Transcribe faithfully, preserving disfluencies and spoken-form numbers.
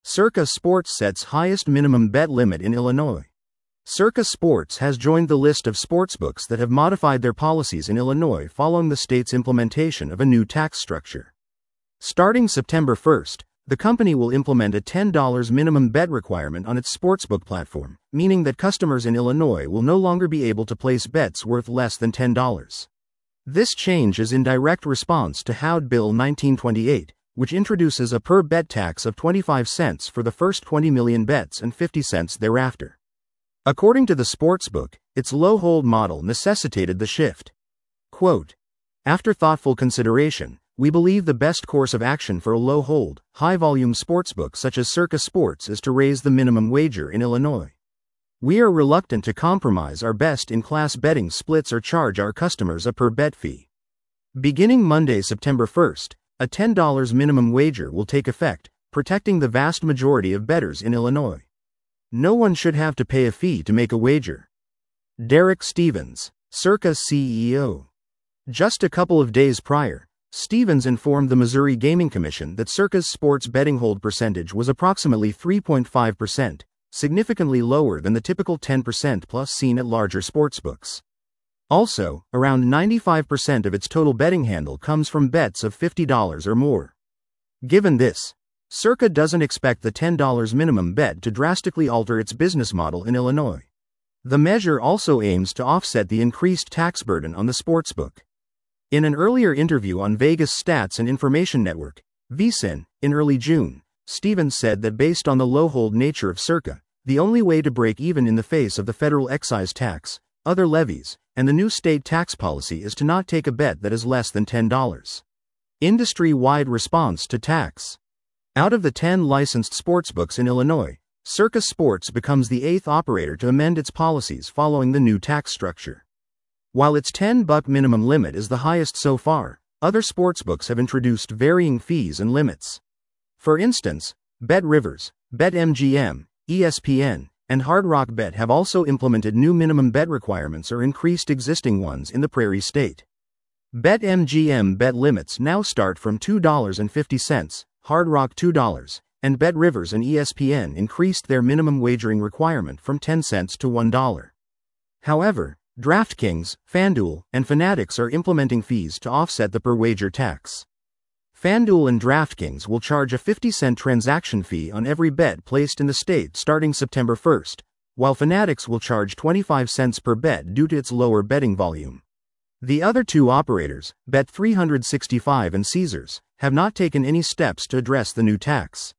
Circa Sports sets highest minimum bet limit in Illinois. Circa Sports has joined the list of sportsbooks that have modified their policies in Illinois following the state's implementation of a new tax structure. Starting September first, the company will implement a ten dollars minimum bet requirement on its sportsbook platform, meaning that customers in Illinois will no longer be able to place bets worth less than ten dollars. This change is in direct response to House Bill nineteen twenty-eight, which introduces a per-bet tax of twenty-five cents for the first twenty million bets and fifty cents thereafter. According to the sportsbook, its low-hold model necessitated the shift. Quote, "After thoughtful consideration, we believe the best course of action for a low-hold, high-volume sportsbook such as Circa Sports is to raise the minimum wager in Illinois. We are reluctant to compromise our best-in-class betting splits or charge our customers a per-bet fee. Beginning Monday, September first, a ten dollars minimum wager will take effect, protecting the vast majority of bettors in Illinois. No one should have to pay a fee to make a wager." Derek Stevens, Circa C E O. Just a couple of days prior, Stevens informed the Missouri Gaming Commission that Circa's sports betting hold percentage was approximately three point five percent, significantly lower than the typical ten percent plus seen at larger sportsbooks. Also, around ninety-five percent of its total betting handle comes from bets of fifty dollars or more. Given this, Circa doesn't expect the ten dollars minimum bet to drastically alter its business model in Illinois. The measure also aims to offset the increased tax burden on the sportsbook. In an earlier interview on Vegas Stats and Information Network, V S I N, in early June, Stevens said that based on the low-hold nature of Circa, the only way to break even in the face of the federal excise tax, other levies, and the new state tax policy is to not take a bet that is less than ten dollars. Industry-wide response to tax. Out of the ten licensed sportsbooks in Illinois, Circa Sports becomes the eighth operator to amend its policies following the new tax structure. While its ten dollars minimum limit is the highest so far, other sportsbooks have introduced varying fees and limits. For instance, BetRivers, BetMGM, E S P N, and Hard Rock Bet have also implemented new minimum bet requirements or increased existing ones in the Prairie State. BetMGM bet limits now start from two dollars and fifty cents, Hard Rock two dollars, and BetRivers and E S P N increased their minimum wagering requirement from ten cents to one dollar. However, DraftKings, FanDuel, and Fanatics are implementing fees to offset the per-wager tax. FanDuel and DraftKings will charge a fifty cent transaction fee on every bet placed in the state starting September first, while Fanatics will charge twenty-five cents per bet due to its lower betting volume. The other two operators, Bet three sixty-five and Caesars, have not taken any steps to address the new tax.